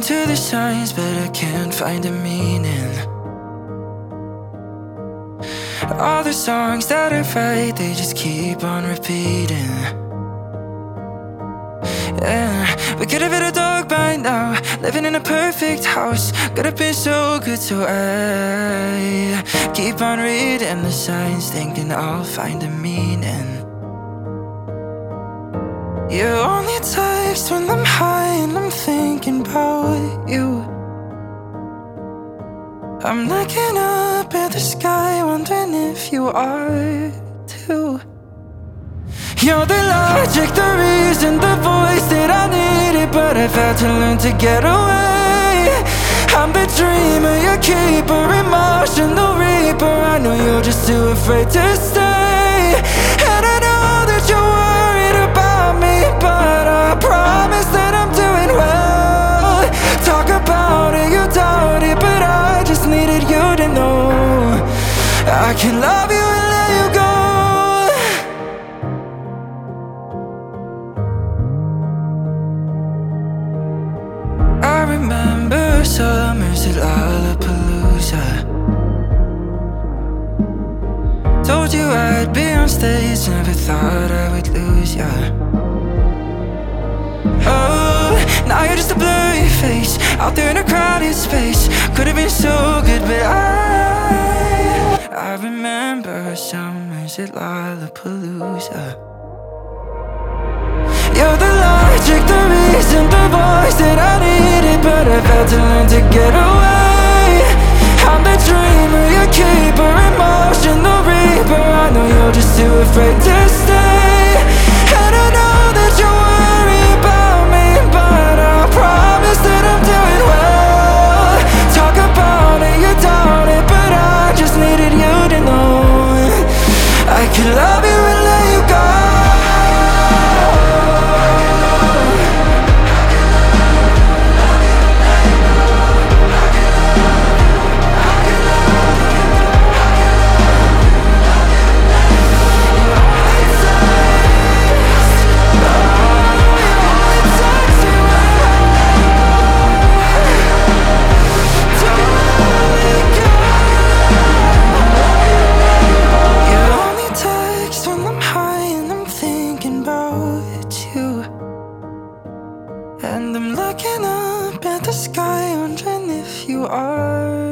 to the signs, but I can't find a meaning. All the songs that I write, they just keep on repeating. Yeah, we could have hit a dog by now, living in a perfect house. Could have been so good, so I keep on reading the signs, thinking I'll find a meaning. You only text when I'm high and I'm thinking about you. I'm looking up at the sky, wondering if you are too. You're the logic, the reason, the voice that I needed, but I've had to learn to get away. I'm the dreamer, your keeper, emotional reaper. I know you're just too afraid to stay. And I know that you're worried about me, but I promise that I'm doing well. Talk about it, you doubt it, but I just needed you to know I can love you and let you go. I remember summers at Lollapalooza. Told you I'd be on stage, never thought I would lose ya. Oh, now you're just a blurry face, out there in a crowded space. Could've been so good, but I remember summers at Lollapalooza. You're the logic, the reason, the voice that I needed, but I've had to learn to get away. I'm the dreamer, your keeper, emotional reaper. I know you're just too afraid to stay. And I know that you're worried about me, but I promise that I'm doing well. Talk about it, you doubt it, but I just needed you to know I could love you and let you go. And I'm looking up at the sky, wondering if you are